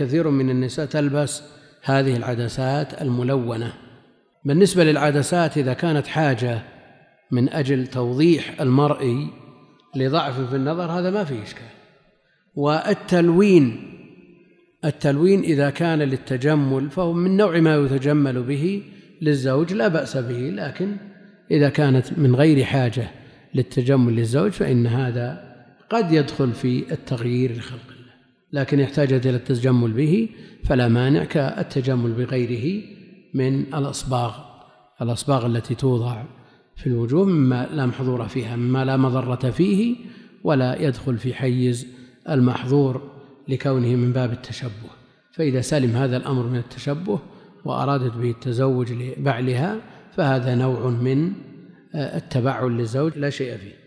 كثير من النساء تلبس هذه العدسات الملونة. بالنسبة للعدسات إذا كانت حاجة من أجل توضيح المرئي لضعف في النظر هذا ما فيه إشكال. والتلوين إذا كان للتجمل فهو من نوع ما يتجمل به للزوج لا بأس به، لكن إذا كانت من غير حاجة للتجمل للزوج فإن هذا قد يدخل في التغيير لخلق الله، لكن يحتاج إلى التجمل به فلا مانع كالتجمل بغيره من الأصباغ التي توضع في الوجوه مما لا محظور فيها، مما لا مضرة فيه ولا يدخل في حيز المحظور لكونه من باب التشبه. فإذا سلم هذا الأمر من التشبه وأرادت به التزوج لبعلها فهذا نوع من التبعل للزوج لا شيء فيه.